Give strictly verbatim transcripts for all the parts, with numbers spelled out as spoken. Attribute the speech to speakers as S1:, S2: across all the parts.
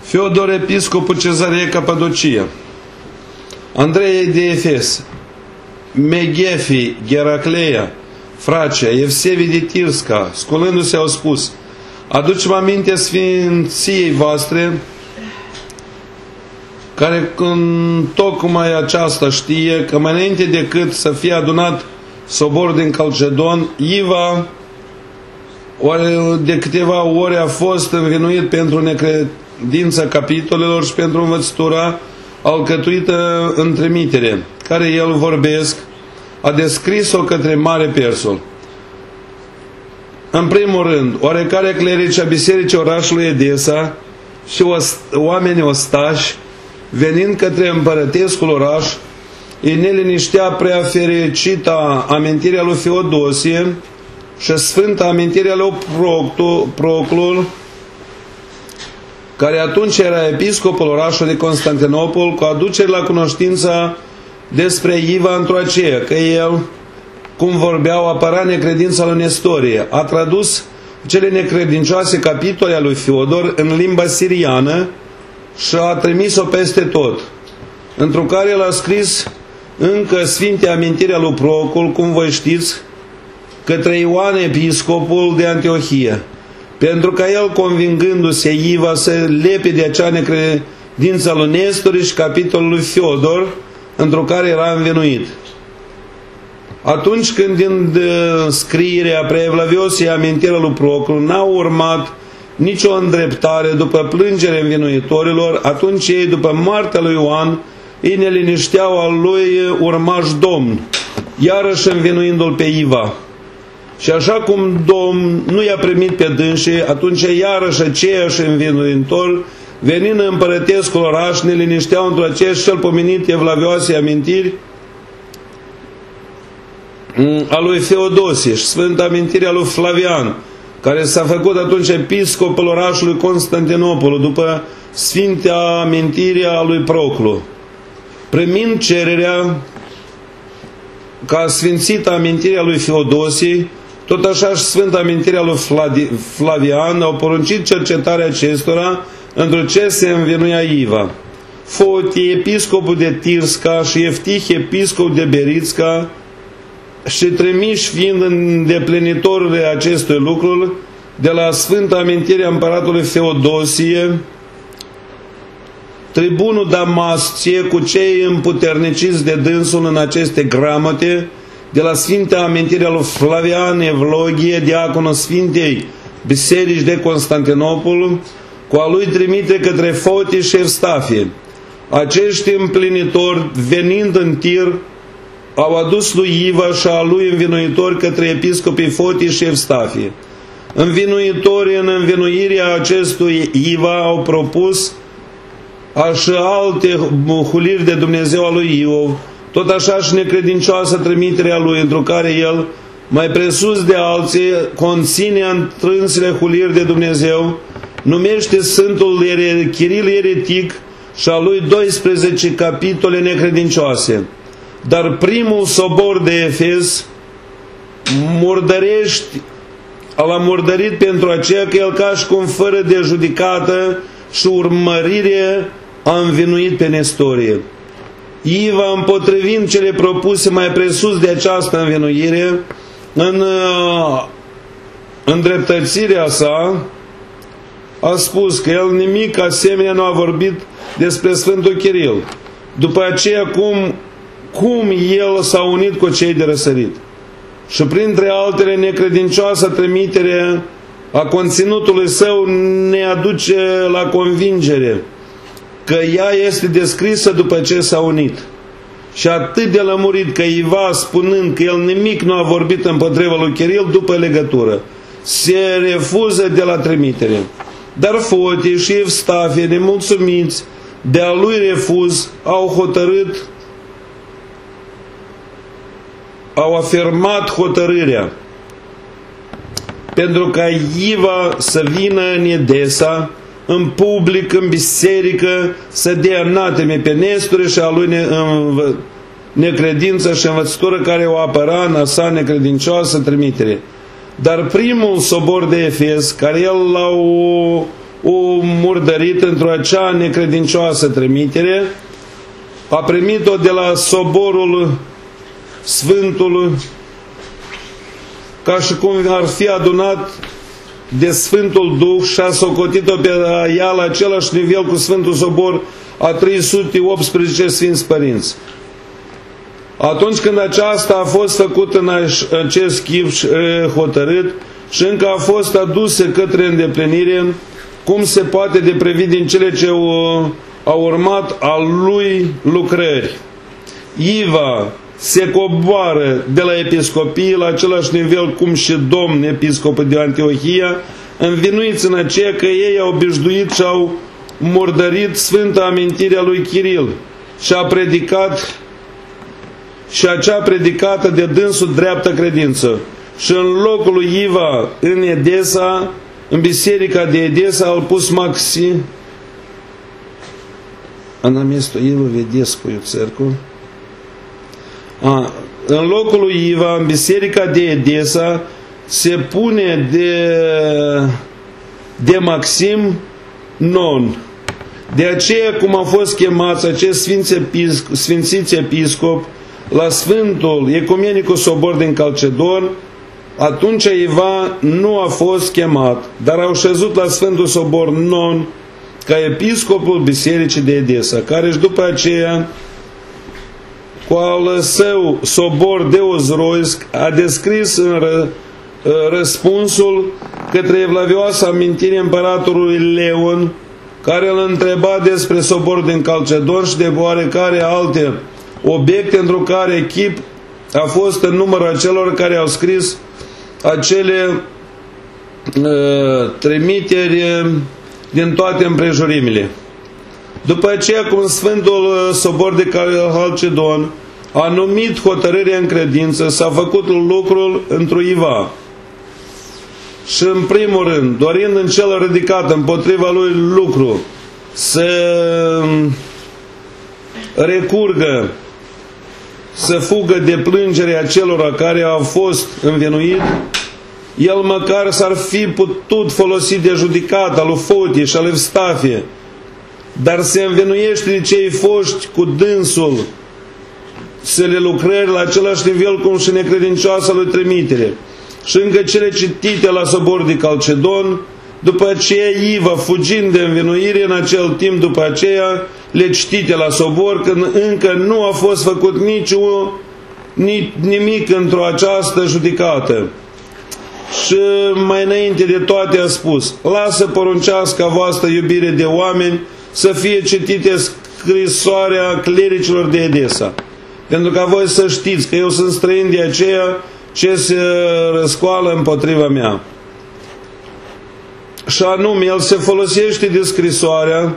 S1: Feodor, episcopul Cezarei Capadocia, Andrei de Efes, Meghefi, Geracleia, Fracia, Evsevi de Tirska, sculându-se, au spus: aducem aminte sfinției voastre, care în tocmai aceasta știe că mai înainte decât să fie adunat soborul din Calcedon, Iva de câteva ore a fost învinuit pentru necredința capitolelor și pentru învățătura alcătuită în trimitere, care el vorbesc, a descris-o către mare Persul. În primul rând, oarecare clerici a bisericii orașului Edesa și oameni ostași, venind către împărătescul oraș, îi neliniștea prea fericita amintirea lui Feodosie și sfânta amintirea lui Proclul, care atunci era episcopul orașului Constantinopol, cu aducere la cunoștința despre Iva într-o aceea, că el, cum vorbeau, apăra necredința lui Nestorie, a tradus cele necredincioase capitole ale lui Feodor în limba siriană și a trimis-o peste tot, într-o care el a scris încă sfinte amintirea lui Procul, cum voi știți, către Ioan episcopul de Antiohia, pentru ca el, convingându-se Iva să lepe de acea necredință lui Nestor și capitolul lui Feodor, într-o care era învinuit. Atunci când din scrierea prea evlaviosei amintirea lui Procul n-a urmat nicio îndreptare după plângere învinuitorilor, atunci ei, după moartea lui Ioan, îi nelinișteau al lui urmaș domn, iarăși învinuindu-l pe Iva. Și așa cum Domn nu i-a primit pe dânsii, atunci iarăși aceiași învinuitori, venind în împărătescul oraș, ne linișteau într-o aceeași cel pomenit evlavioase amintiri a lui Feodosie și sfânta amintirea lui Flavian, care s-a făcut atunci episcopul orașului Constantinopol, după sfintea amintirea a lui Proclu. Primind cererea ca sfințită amintirea lui Feodosie, tot așa și sfânta amintirea lui Flavian, au poruncit cercetarea acestora, într-o ce se învinuia Iva. Fotie, episcopul de Tirska, și Eftih, episcop de Beritska, și trimiși fiind îndeplinitorul acestui lucruri, de la sfânta amintirea împăratului Feodosie, tribunul Damascie, cu cei împuterniciți de dânsul în aceste gramote, de la sfânta amintirea lui Flavian Evlogie, diaconul Sfintei Biserici de Constantinopol, cu a lui trimite către Fotii și Evstafie. Acești împlinitori, venind în Tir, au adus lui Iva și a lui învinuitori către episcopii Fotii și Evstafie. Învinuitorii, în învinuirea acestui Iva, au propus așa alte huliri de Dumnezeu a lui Iov, tot așa și necredincioasă trimiterea lui, într-o care el, mai presus de alții, conține întrânsele huliri de Dumnezeu, numește Sfântul Chiril eretic și a lui doisprezece capitole necredincioase. Dar primul sobor de Efes murdărești, l-a murdărit pentru aceea că el, ca și cum fără de judecată și urmărire, a învinuit pe Nestorie. Iva, împotrivind cele propuse mai presus de această învinuire, în uh, îndreptățirea sa, a spus că el nimic asemenea nu a vorbit despre Sfântul Chiril. După aceea, cum, cum el s-a unit cu cei de răsărit. Și printre altele, necredincioasă trimitere a conținutului său ne aduce la convingere că ea este descrisă după ce s-a unit. Și atât de lămurit că Iva, spunând că el nimic nu a vorbit împotriva lui Chiril după legătură, se refuză de la trimitere. Dar Fotii și Evstafie, nemulțumiți de a lui refuz, au hotărât, au afirmat hotărârea pentru ca Iva să vină în Edesa, în public, în biserică, să dea anateme pe Nestore și a lui ne, în, necredință și învățătură care o apăra în a sa necredincioasă trimitere. Dar primul sobor de Efes, care el l-au o murdărit într-o acea necredincioasă trimitere, a primit-o de la soborul Sfântului, ca și cum ar fi adunat de Sfântul Duh și a socotit-o pe ea la același nivel cu Sfântul Sobor a trei sute optsprezece Sfinți Părinți. Atunci când aceasta a fost făcută în acest chip hotărât și încă a fost adusă către îndeplinire, cum se poate de previi din cele ce au urmat al lui lucrări. Iva se coboară de la episcopie la același nivel cum și domn episcopul de Antiohia, învinuiți în aceea că ei au obișnuit și au murdărit sfânta amintirea lui Chiril și a predicat și acea predicată de dânsul dreaptă credință. Și în locul lui Iva în Edesa, în biserica de Edesa, au pus Maxi Ana место Ива в Edescu cercul. A, în locul lui Iva, în biserica de Edesa, se pune de, de Maxim Non. De aceea, cum au fost chemați acești sfințiți episcop la Sfântul Ecumenicu Sobor din Calcedon, atunci Iva nu a fost chemat, dar au șezut la Sfântul Sobor Non ca episcopul bisericii de Edesa, care și după aceea, cu al său sobor Deozroisk, a descris în ră, răspunsul către evlavioasa amintire împăratorului Leon, care îl întreba despre sobor din Calcedon și de oarecare alte obiecte, într-o care chip a fost în numărul acelor care au scris acele uh, trimiteri uh, din toate împrejurimile. După aceea, cum Sfântul Sobor de Calcedon a numit hotărârea în credință, s-a făcut lucrul într-o Iva. Și în primul rând, dorind în cel ridicat împotriva lui lucru să recurgă, să fugă de plângerea celor care au fost învinuit, el măcar s-ar fi putut folosi de judecata lui Fotie și a lui Evstafie, dar se învinuiește de cei foști cu dânsul să le lucrări la același nivel cum și necredincioasa lui trimitere. Și încă cele citite la Sobor de Calcedon, după aceea Iva, fugind de învinuire, în acel timp după aceea le citite la Sobor, când încă nu a fost făcut niciun, nimic într-o această judecată. Și mai înainte de toate a spus: lasă poruncească voastră iubire de oameni să fie citite scrisoarea clericilor de Edesa, pentru ca voi să știți că eu sunt străin de aceea ce se răscoală împotriva mea. Și anume, el se folosește de scrisoarea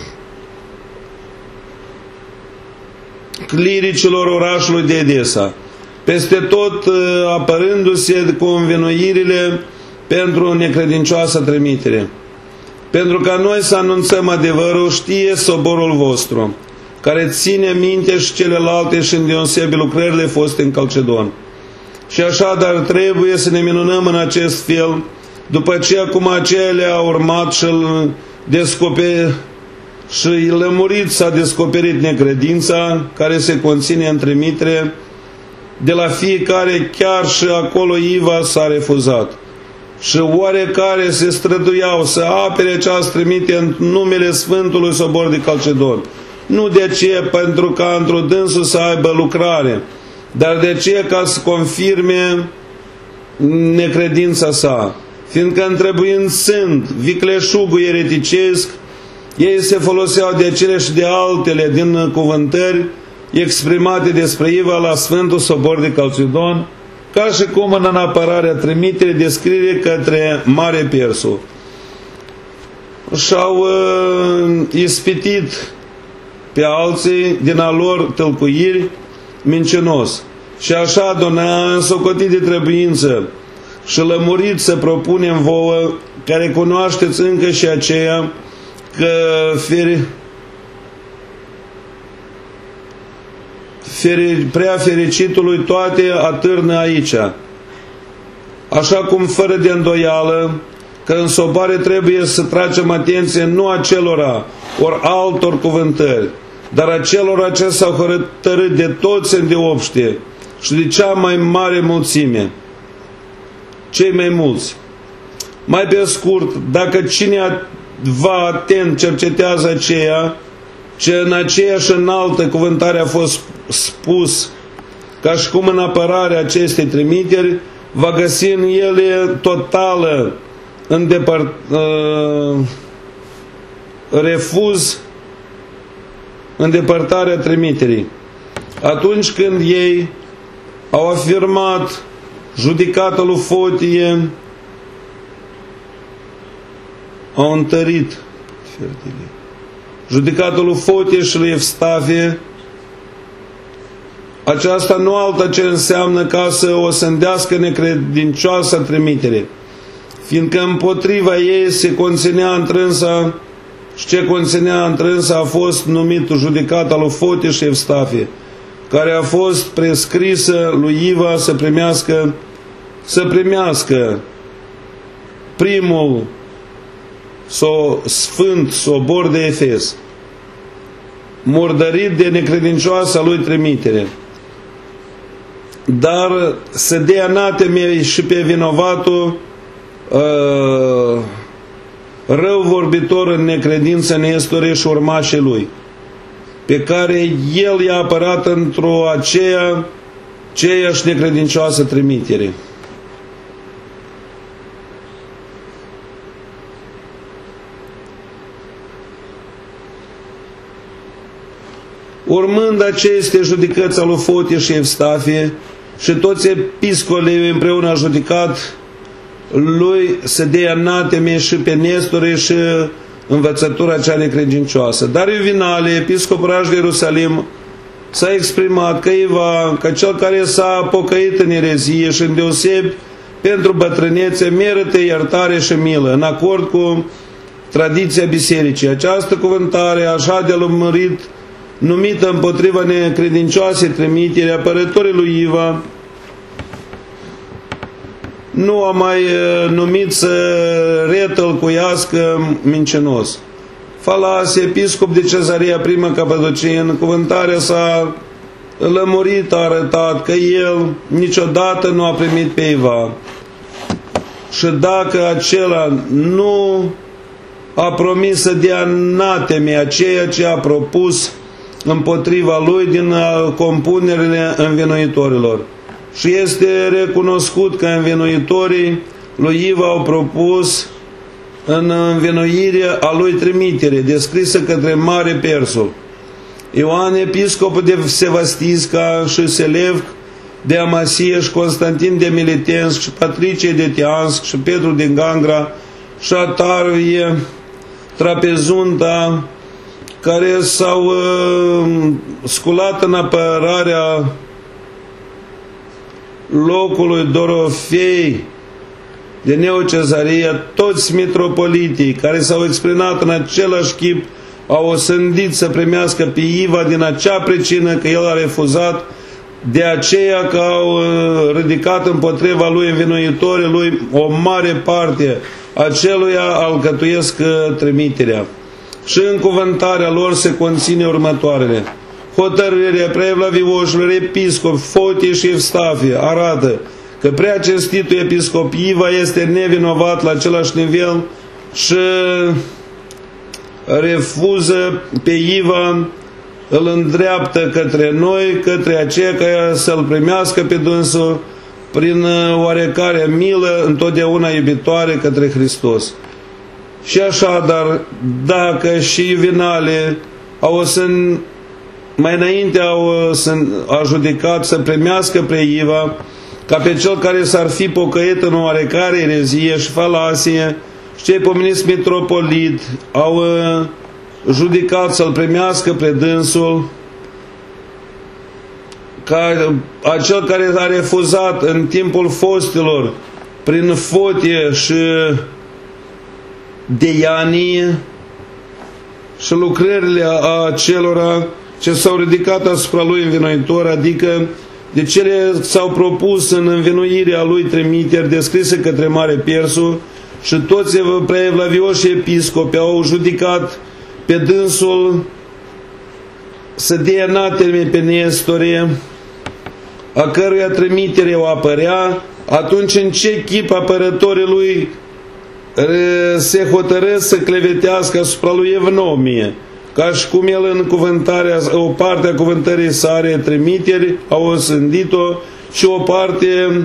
S1: clericilor orașului de Edesa, peste tot apărându-se cu învinuirile pentru necredincioasă trimitere. Pentru ca noi să anunțăm adevărul, știe soborul vostru, care ține minte și celelalte și îndeosebi lucrările foste în Calcedon. Și așadar trebuie să ne minunăm în acest fel, după aceea cum aceea le-a urmat și îl descoperi și lămurit s-a descoperit necredința care se conține în trimitere, de la fiecare chiar și acolo Iva s-a refuzat. Și oarecare se străduiau să apere această trimite în numele Sfântului Sobor de Calcedon. Nu de aceea pentru ca într-o dânsul să aibă lucrare, dar de aceea ca să confirme necredința sa. Fiindcă întrebuind sunt vicleșugul ereticesc, ei se foloseau de cele și de altele din cuvântări exprimate despre Iva la Sfântul Sobor de Calcedon, ca și cum în apărarea trimitere descrie către Mare Persu. Și-au uh, ispitit pe alții din a lor tălcuiri mincinos. Și așa aduna însocotit de trebuință și lămurit să propunem vouă, care cunoașteți încă și aceea, că feri, feri, prea fericitului toate atârnă aici. Așa cum fără de îndoială că în sobare trebuie să tragem atenție nu acelora, ori altor cuvântări, dar acelora ce s-au hotărât de toți îndeopște și de cea mai mare mulțime, cei mai mulți. Mai pe scurt, dacă cine va atent cercetează aceea, ce în aceeași înaltă cuvântare a fost spus, ca și cum în apărarea acestei trimiteri, va găsi în ele totală îndepăr, uh, refuz îndepărtarea trimiterii. Atunci când ei au afirmat judecata lui Fotie, au întărit judecata lui Fotie și lui Evstavie, aceasta nu alta ce înseamnă ca să o sândească necredincioasa trimitere, fiindcă împotriva ei se conținea întrânsa, și ce conținea întrânsa a fost numit judecata lui Fotie și Evstavie, care a fost prescrisă lui Iva să primească, să primească primul so, sfânt sobor de Efes, murdărit de necredincioasa lui trimitere, dar să dea anateme și pe vinovatul uh, rău vorbitor în necredință Nestore și urmașii lui, pe care el i-a apărat într-o aceea ceeași necredincioasă trimitere. Urmând aceste judecăți al lui Fotie și Evstavie și toți episcolii împreună a judecat lui să dea anateme și pe Nestore și învățătura cea necredincioasă. Dar Iuvinale, episcopul de Ierusalim, s-a exprimat că Iva, că cel care s-a pocăit în erezie și îndeosebi pentru bătrânețe, merită iertare și milă, în acord cu tradiția bisericii. Această cuvântare, așa de lămurit, numită împotriva necredincioasei trimitere, apărătorii lui Iva, nu a mai numit să retălcuiască mincinos. Falas, episcop de Cezarea Prima Capadocie, în cuvântarea sa lămurit a arătat că el niciodată nu a primit pe Iva. Și dacă acela nu a promis să dea anateme a ceea ce a propus împotriva lui din compunerile învinuitorilor. Și este recunoscut că învinuitorii lui Iva au propus în învinuirea a lui trimitere, descrisă către Mare Persul. Ioan, episcopul de Sevastisca și Selevc de Amasie și Constantin de Militensk și Patricie de Teansk și Petru din Gangra și Atarvie, Trapezunta, care s-au uh, sculat în apărarea locului Dorofei de Neocezaria, toți mitropolitii care s-au exprimat în același chip au osândit să primească pe Iva din acea pricină că el a refuzat, de aceea că au ridicat împotriva lui învinuitorii lui o mare parte aceluia alcătuiesc trimiterea. Și în cuvântarea lor se conține următoarele. Hotărârea preevlavioșilor episcop Fotie și Evstavie arată că prea cinstitul episcop Iva este nevinovat la același nivel și refuză pe Iva, îl îndreaptă către noi, către aceea care să-l primească pe dânsul prin oarecare milă întotdeauna iubitoare către Hristos. Și așadar, dacă și Iuvinale au să mai înainte au a judecat să primească pe Iva ca pe cel care s-ar fi pocăit în oarecare erezie și falasie, și cei pomeniți mitropolit au judecat să-l primească pe dânsul ca acel care a refuzat în timpul fostilor prin Fotie și Deianie și lucrările acelora ce s-au ridicat asupra lui învinuitor, adică de cele s-au propus în învinuirea lui trimiteri descrise către Mare Persu și toți preevlavioși episcopi au judecat pe dânsul să dea anateme pe Nestore, a căruia trimitere o apărea. Atunci în ce chip apărătorii lui se hotărăsc să clevetească asupra lui Evnomie, ca și cum el în cuvântarea, o parte a cuvântării sale trimiteri au osândit-o și o parte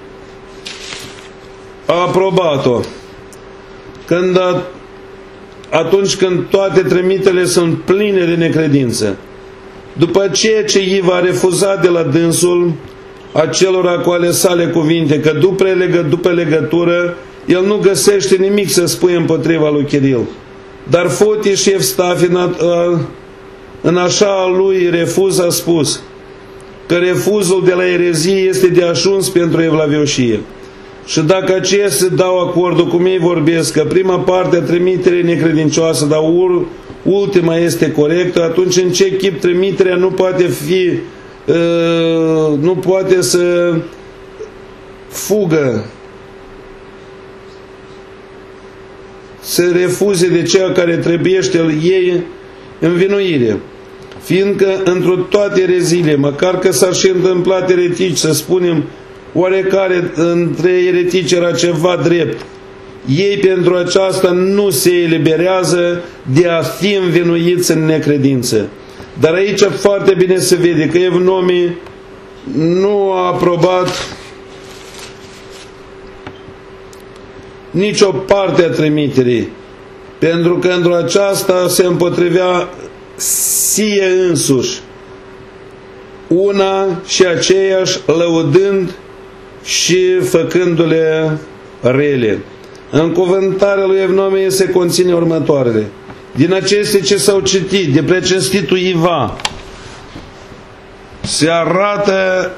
S1: a aprobat-o. Când a, atunci când toate trimitele sunt pline de necredință. După ceea ce Iva a refuzat de la dânsul acelora cu ale sale cuvinte, că după, legă, după legătură el nu găsește nimic să spui împotriva lui Chiril. Dar Fotie și Evstafi în, în așa lui refuz a spus că refuzul de la erezie este de ajuns pentru evlavioșie. Și dacă aceia se dau acordul cum ei vorbesc, că prima parte a trimiterii necredincioasă, dar ultima este corectă, atunci în ce chip trimiterea nu poate fi, uh, nu poate să fugă, să refuze de ceea care trebuiește ei învinuire. Fiindcă într-o toate erezile, măcar că s-ar și întâmplat eretici, să spunem, oarecare între eretici era ceva drept, ei pentru aceasta nu se eliberează de a fi învinuiți în necredință. Dar aici foarte bine se vede că Evnomii nu a aprobat nicio parte a trimiterii, pentru că într-o aceasta se împotrivea sie însuși, una și aceeași, lăudând și făcându-le rele. În cuvântarea lui Evnomie se conține următoarele. Din aceste ce s-au citit de precinstitul Iva, se arată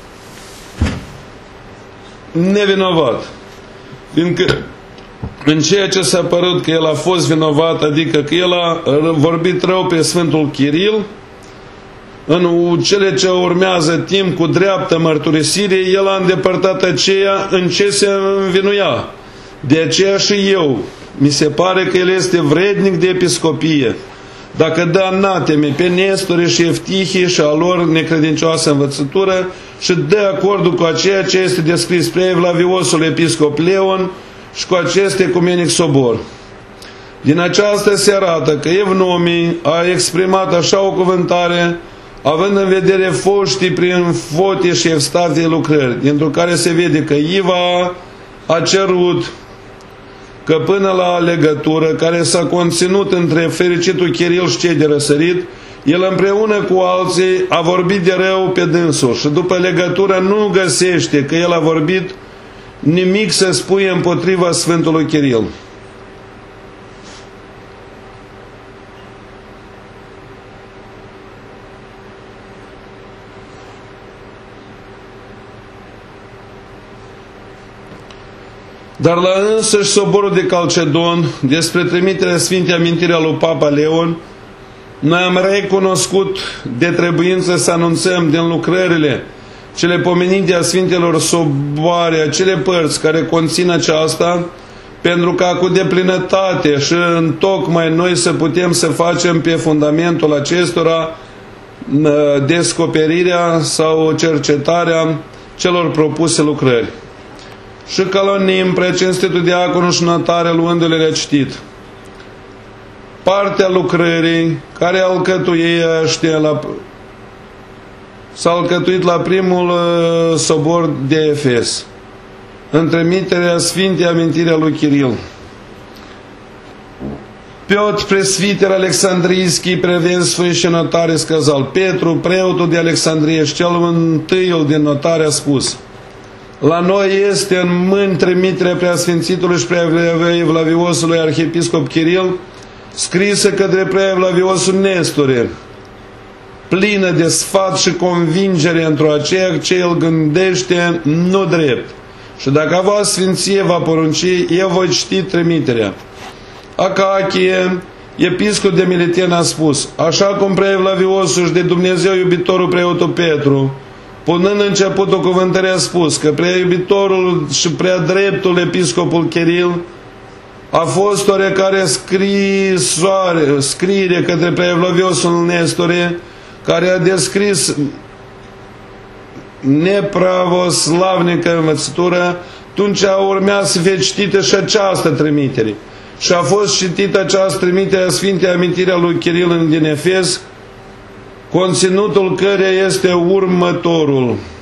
S1: nevinovat, fiindcă în ceea ce s-a părut că el a fost vinovat, adică că el a vorbit rău pe Sfântul Chiril, în cele ce urmează timp cu dreaptă mărturisire, el a îndepărtat aceea în ce se învinuia. De aceea și eu, mi se pare că el este vrednic de episcopie, dacă dă anateme pe Nestore și Eftihie și a lor necredincioasă învățătură și dă acordul cu aceea ce este descris spre Evlaviosul episcop Leon și cu acest ecumenic sobor. Din aceasta se arată că Evnomii a exprimat așa o cuvântare, având în vedere foștii prin Fotie și Evstafi lucrări, dintr-o care se vede că Iva a cerut că până la legătură care s-a conținut între fericitul Chiril și cei de răsărit, el împreună cu alții a vorbit de rău pe dânsul și după legătură nu găsește că el a vorbit nimic să spui împotriva Sfântului Chiril. Dar la însăși soborul de Calcedon, despre trimiterea Sfintei Amintiri a lui Papa Leon, noi am recunoscut de trebuință să anunțăm din lucrările cele pomenite a Sfintelor Soboare, acele părți care conțin aceasta, pentru ca cu deplinătate și întocmai noi să putem să facem pe fundamentul acestora descoperirea sau cercetarea celor propuse lucrări. Și calonim precinstitul diaconul și notare luându-le le citit. Partea lucrării care alcătuiește la s-a alcătuit la primul uh, sobor de Efes, în trimiterea Sfintei Amintiri a lui Chiril. Piotr, presviter Alexandriiski, prevensfâi și notare scăzal. Petru, preotul de Alexandrie și cel întâiul din notare a spus: la noi este în mâini trimiterea preasfințitului și preevlaviosului arhiepiscop Chiril, scrisă către preevlaviosul Nestore, plină de sfat și convingere într-o aceea ce el gândește nu drept. Și dacă a voastră sfinție va porunci, eu voi citi trimiterea. Acachie, episcop de Militen, a spus: așa cum preevlaviosul și de Dumnezeu iubitorul preotul Petru, punând începutul cuvântării, a spus că prea iubitorul și prea dreptul episcopul Chiril a fost oarecare scrisoare, scriere către preevloviosul Nestore, care a descris nepravoslavnică învățătură, atunci urmea să fie citită și această trimitere. Și a fost citită această trimitere a Sfintei Amintirea lui Chiril din Efes, conținutul căreia este următorul.